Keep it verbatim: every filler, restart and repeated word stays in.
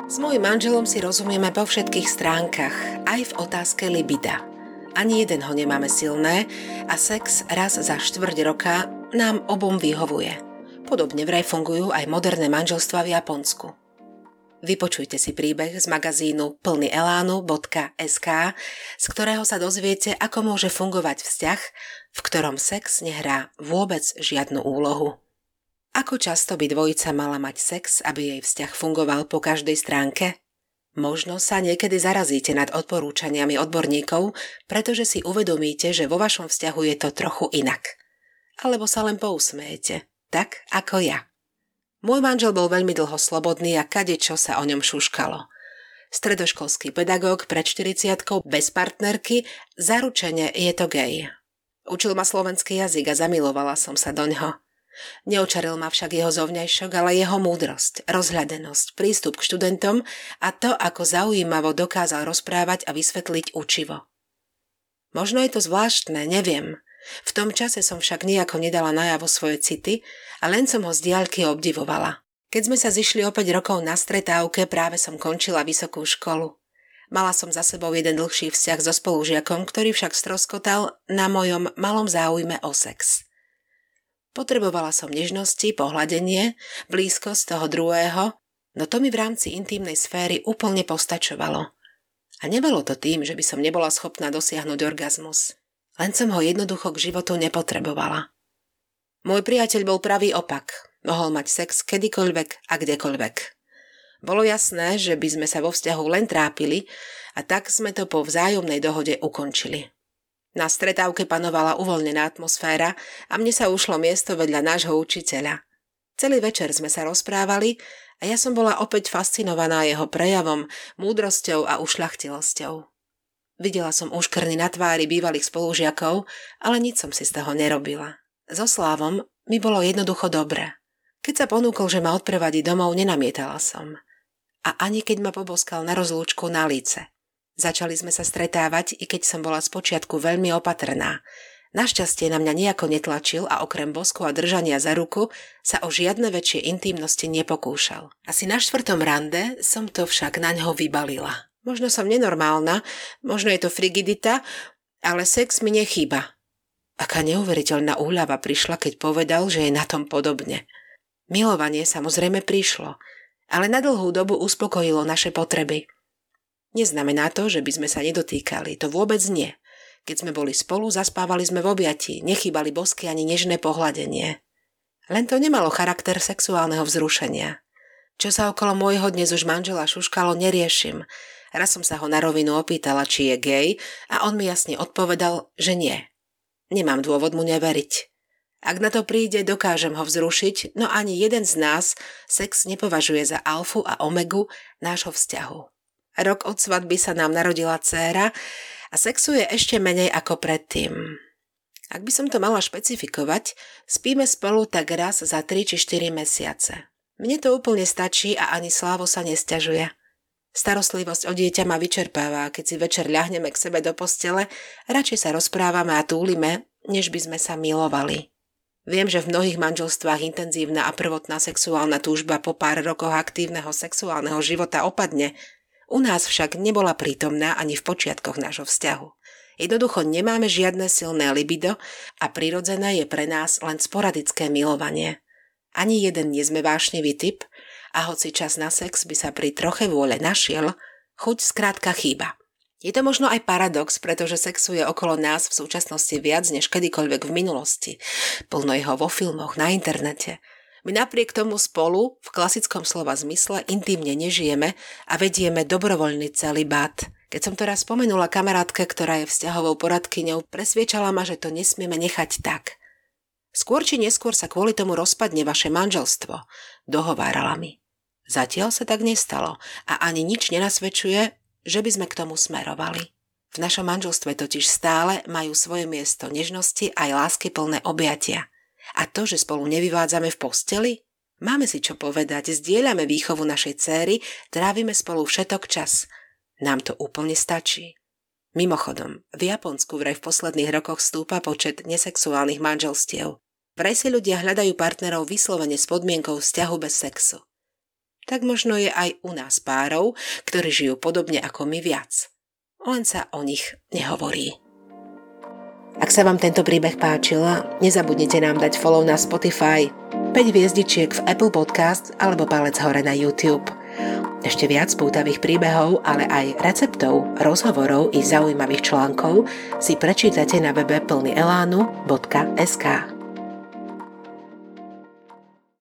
S mojím manželom si rozumieme po všetkých stránkach, aj v otázke libida. Ani jeden ho nemáme silné a sex raz za štvrť roka nám obom vyhovuje. Podobne vraj fungujú aj moderné manželstvá v Japonsku. Vypočujte si príbeh z magazínu plný elánu bodka es ká, z ktorého sa dozviete, ako môže fungovať vzťah, v ktorom sex nehrá vôbec žiadnu úlohu. Ako často by dvojica mala mať sex, aby jej vzťah fungoval po každej stránke? Možno sa niekedy zarazíte nad odporúčaniami odborníkov, pretože si uvedomíte, že vo vašom vzťahu je to trochu inak. Alebo sa len pousmejete, tak ako ja. Môj manžel bol veľmi dlho slobodný a kadečo sa o ňom šuškalo. Stredoškolský pedagóg pred štyridsiatkou bez partnerky, zaručene je to gej. Učil ma slovenský jazyk a zamilovala som sa doňho. Neočaril ma však jeho zovňajšok, ale jeho múdrosť, rozhľadenosť, prístup k študentom a to, ako zaujímavo dokázal rozprávať a vysvetliť učivo. Možno je to zvláštne, neviem. V tom čase som však nejako nedala najavo svoje city a len som ho z diaľky obdivovala. Keď sme sa zišli o päť rokov na stretávke, práve som končila vysokú školu. Mala som za sebou jeden dlhší vzťah so spolužiakom, ktorý však stroskotal na mojom malom záujme o sex. Potrebovala som nežnosti, pohľadenie, blízkosť toho druhého, no to mi v rámci intímnej sféry úplne postačovalo. A nebolo to tým, že by som nebola schopná dosiahnuť orgazmus. Len som ho jednoducho k životu nepotrebovala. Môj priateľ bol pravý opak. Mohol mať sex kedykoľvek a kdekoľvek. Bolo jasné, že by sme sa vo vzťahu len trápili a tak sme to po vzájomnej dohode ukončili. Na stretávke panovala uvoľnená atmosféra a mne sa ušlo miesto vedľa nášho učiteľa. Celý večer sme sa rozprávali a ja som bola opäť fascinovaná jeho prejavom, múdrosťou a ušľachtilosťou. Videla som úškrny na tvári bývalých spolužiakov, ale nič som si z toho nerobila. So Slávom mi bolo jednoducho dobre. Keď sa ponúkol, že ma odprevadí domov, nenamietala som. A ani keď ma poboskal na rozlúčku na líce. Začali sme sa stretávať, i keď som bola spočiatku veľmi opatrná. Našťastie na mňa nejako netlačil a okrem bosku a držania za ruku sa o žiadne väčšie intímnosti nepokúšal. Asi na štvrtom rande som to však na ňo vybalila. Možno som nenormálna, možno je to frigidita, ale sex mi nechýba. Aká neuveriteľná úľava prišla, keď povedal, že je na tom podobne. Milovanie samozrejme prišlo, ale na dlhú dobu uspokojilo naše potreby. Neznamená to, že by sme sa nedotýkali, to vôbec nie. Keď sme boli spolu, zaspávali sme v objatí, nechýbali bosky ani nežné pohľadenie. Len to nemalo charakter sexuálneho vzrušenia. Čo sa okolo môjho dnes už manžela šuškalo, neriešim. Raz som sa ho na rovinu opýtala, či je gej a on mi jasne odpovedal, že nie. Nemám dôvod mu neveriť. Ak na to príde, dokážem ho vzrušiť, no ani jeden z nás sex nepovažuje za alfu a omegu nášho vzťahu. Rok od svadby sa nám narodila dcéra a sexu je ešte menej ako predtým. Ak by som to mala špecifikovať, spíme spolu tak raz za tri či štyri mesiace. Mne to úplne stačí a ani Slávo sa nesťažuje. Starostlivosť o dieťa ma vyčerpáva a keď si večer ľahneme k sebe do postele, radšej sa rozprávame a túlime, než by sme sa milovali. Viem, že v mnohých manželstvách intenzívna a prvotná sexuálna túžba po pár rokoch aktívneho sexuálneho života opadne. U nás však nebola prítomná ani v počiatkoch nášho vzťahu. Jednoducho nemáme žiadne silné libido a prirodzené je pre nás len sporadické milovanie. Ani jeden nie sme vášnivý typ, a hoci čas na sex by sa pri troche vôle našiel, chuť skrátka chýba. Je to možno aj paradox, pretože sexu je okolo nás v súčasnosti viac než kedykoľvek v minulosti. Plno jeho vo filmoch, na internete. My napriek tomu spolu, v klasickom slova zmysle, intímne nežijeme a vedieme dobrovoľný celibát. Keď som to raz spomenula kamarátke, ktorá je vzťahovou poradkyňou, presviečala ma, že to nesmieme nechať tak. Skôr či neskôr sa kvôli tomu rozpadne vaše manželstvo, dohovárala mi. Zatiaľ sa tak nestalo a ani nič nenasvedčuje, že by sme k tomu smerovali. V našom manželstve totiž stále majú svoje miesto nežnosti aj láskyplné objatia. A to, že spolu nevyvádzame v posteli? Máme si čo povedať, zdieľame výchovu našej céry, trávime spolu všetok čas. Nám to úplne stačí. Mimochodom, v Japonsku vraj v posledných rokoch stúpa počet nesexuálnych manželstiev. Vraj si ľudia hľadajú partnerov vyslovene s podmienkou vzťahu bez sexu. tak možno je aj u nás párov, ktorí žijú podobne ako my viac. Len sa o nich nehovorí. Ak sa vám tento príbeh páčil, nezabudnite nám dať follow na Spotify, päť hviezdičiek v Apple Podcast alebo palec hore na YouTube. Ešte viac pútavých príbehov, ale aj receptov, rozhovorov i zaujímavých článkov si prečítate na webe plny elánu bodka es ká.